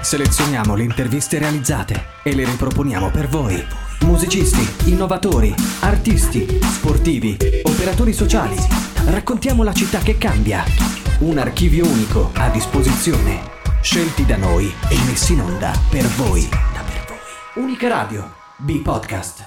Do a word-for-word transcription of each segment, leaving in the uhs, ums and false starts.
Selezioniamo le interviste realizzate e le riproponiamo per voi. Musicisti, innovatori, artisti, sportivi, operatori sociali. Raccontiamo la città che cambia. Un archivio unico a disposizione. Scelti da noi e messi in onda per voi. Unica Radio, B-Podcast.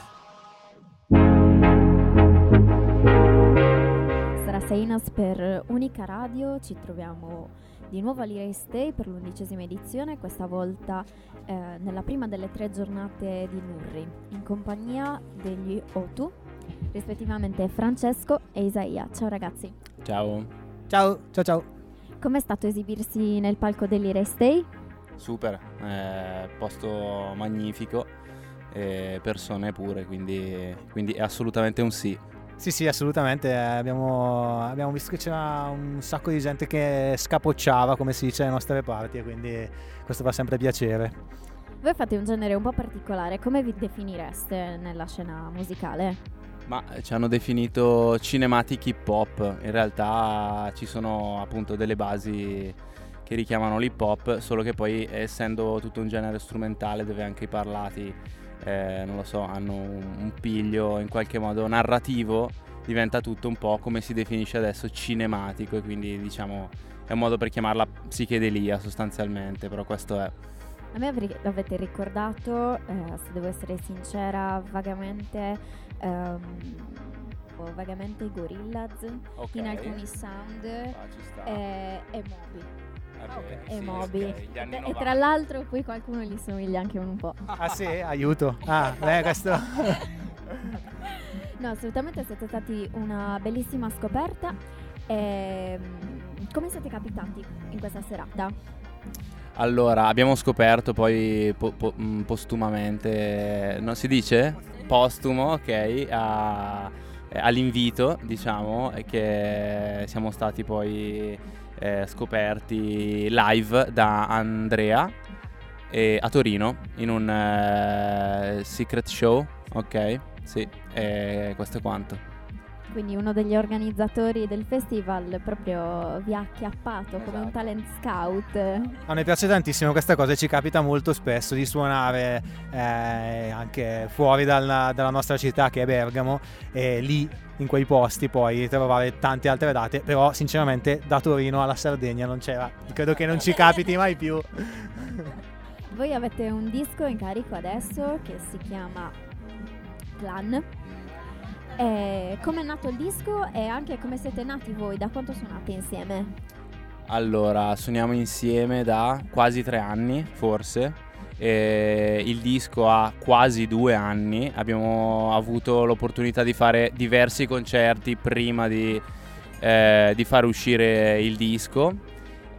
Sara Seinas per Unica Radio, ci troviamo di nuovo all'Ira Stay per l'undicesima edizione, questa volta eh, nella prima delle tre giornate di Nurri, in compagnia degli O due, rispettivamente Francesco e Isaia. Ciao ragazzi. Ciao. Ciao, ciao ciao. Com'è stato esibirsi nel palco dell'Ira Stay? Super, eh, posto magnifico, eh, persone pure, quindi, quindi è assolutamente un sì. Sì, sì, assolutamente. Abbiamo, abbiamo visto che c'era un sacco di gente che scapocciava, come si dice alle nostre parti, e quindi questo fa sempre piacere. Voi fate un genere un po' particolare, come vi definireste nella scena musicale? Ma ci hanno definito cinematic hip hop, in realtà ci sono appunto delle basi che richiamano l'hip hop, solo che poi essendo tutto un genere strumentale dove anche i parlati Eh, non lo so, hanno un, un piglio in qualche modo narrativo, diventa tutto un po' come si definisce adesso cinematico, e quindi diciamo è un modo per chiamarla psichedelia sostanzialmente, però questo è. A me avri- avete ricordato, eh, se devo essere sincera, vagamente ehm, o vagamente i Gorillaz, Okay. in alcuni sound, Ah, ci sta. e, e Moby. Ah, ok, E sì, Moby. ok, gli anni E, e novanta. tra l'altro poi qualcuno gli somiglia anche un po'. Ah sì, aiuto. Ah, beh, questo... No, assolutamente siete stati una bellissima scoperta. E, come siete capitati in questa serata? Allora, abbiamo scoperto poi po- po- mh, postumamente, non si dice? Postumo, ok, a- eh, all'invito, diciamo, e che siamo stati poi eh, scoperti live da Andrea e a Torino in un eh, secret show, ok? Sì, e questo è quanto. Quindi uno degli organizzatori del festival proprio vi ha acchiappato come un Esatto. talent scout. A noi piace tantissimo questa cosa, e ci capita molto spesso di suonare eh, anche fuori dalla, dalla nostra città, che è Bergamo, e lì in quei posti poi trovare tante altre date, però sinceramente da Torino alla Sardegna non c'era, credo che non ci capiti mai più. Voi avete un disco in carico adesso che si chiama Clan. E come è nato il disco e anche come siete nati voi? Da quanto suonate insieme? Allora, suoniamo insieme da quasi tre anni, forse. E il disco ha quasi due anni. Abbiamo avuto l'opportunità di fare diversi concerti prima di, eh, di fare uscire il disco.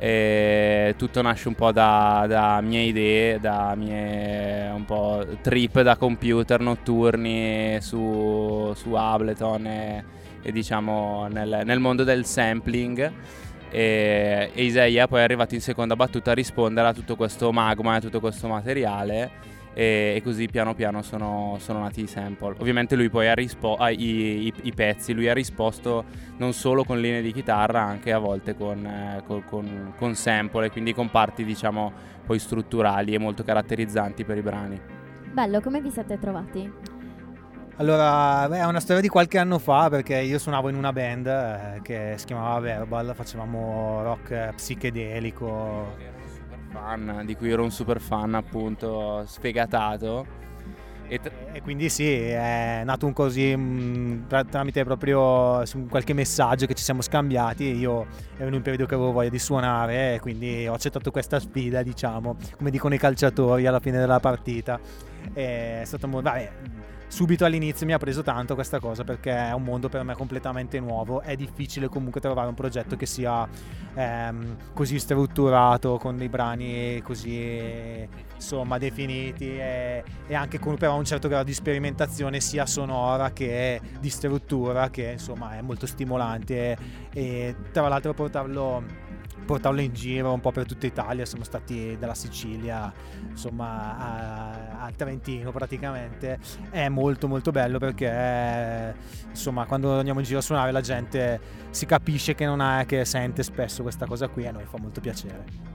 E tutto nasce un po' da, da mie idee, da mie un po' trip da computer notturni su, su Ableton e, e diciamo nel, nel mondo del sampling. E, e Isaia poi è arrivato in seconda battuta a rispondere a tutto questo magma e a tutto questo materiale, e, e così piano piano sono, sono nati i sample. Ovviamente lui poi ha risposto ah, i, i, i pezzi, lui ha risposto non solo con linee di chitarra, anche a volte con, eh, con, con, con sample, e quindi con parti diciamo poi strutturali e molto caratterizzanti per i brani. Bello, come vi siete trovati? Allora, beh, è una storia di qualche anno fa, perché io suonavo in una band eh, che si chiamava Verbal, facevamo rock eh, psichedelico. Ero un super fan, di cui ero un super fan, appunto, sfegatato. E tra- E quindi sì, è nato un così mh, tra- tramite proprio su qualche messaggio che ci siamo scambiati. Io ero in un periodo che avevo voglia di suonare, e quindi ho accettato questa sfida, diciamo, come dicono i calciatori alla fine della partita. E è stato molto... Vabbè, subito all'inizio mi ha preso tanto questa cosa, perché è un mondo per me completamente nuovo. È difficile comunque trovare un progetto che sia ehm, così strutturato, con dei brani così insomma definiti, e, e anche con però un certo grado di sperimentazione sia sonora che di struttura, che insomma è molto stimolante. E, e tra l'altro portarlo portarlo in giro un po' per tutta Italia, siamo stati dalla Sicilia insomma a, al Trentino praticamente, è molto molto bello, perché insomma quando andiamo in giro a suonare la gente si capisce che non è, che sente spesso questa cosa qui, e a noi fa molto piacere. E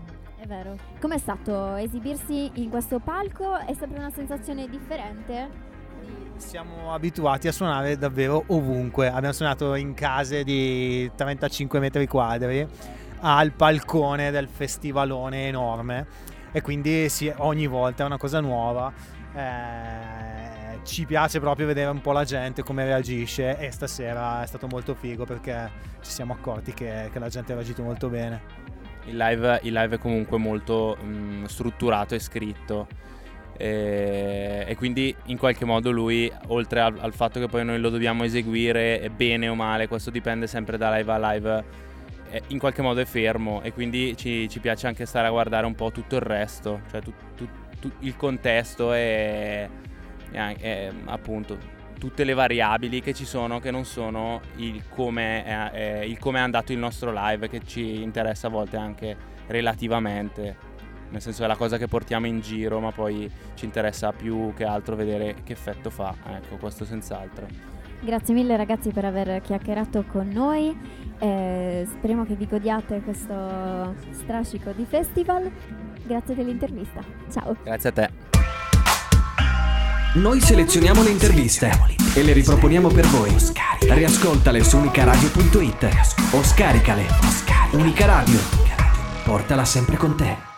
È vero. Com'è stato esibirsi in questo palco? È sempre una sensazione differente? Siamo abituati a suonare davvero ovunque. Abbiamo suonato in case di trentacinque metri quadri, al palcone del festivalone enorme, e quindi sì, ogni volta è una cosa nuova. Eh, ci piace proprio vedere un po' la gente come reagisce, e stasera è stato molto figo perché ci siamo accorti che, che la gente ha reagito molto bene. Il live, il live è comunque molto mh, strutturato e scritto, e, e quindi in qualche modo lui, oltre al, al fatto che poi noi lo dobbiamo eseguire bene o male, questo dipende sempre da live a live, eh, in qualche modo è fermo, e quindi ci, ci piace anche stare a guardare un po' tutto il resto, cioè tu, tu, tu, il contesto e, e, e appunto tutte le variabili che ci sono, che non sono il come è, è, il come è andato il nostro live, che ci interessa a volte anche relativamente, nel senso è la cosa che portiamo in giro, ma poi ci interessa più che altro vedere che effetto fa, ecco, questo senz'altro. Grazie mille ragazzi per aver chiacchierato con noi, eh, speriamo che vi godiate questo strascico di festival. Grazie dell'intervista, ciao. Grazie a te. Noi selezioniamo le interviste e le riproponiamo per voi. Riascoltale su unicaradio punto it o scaricale. Unica Radio, portala sempre con te.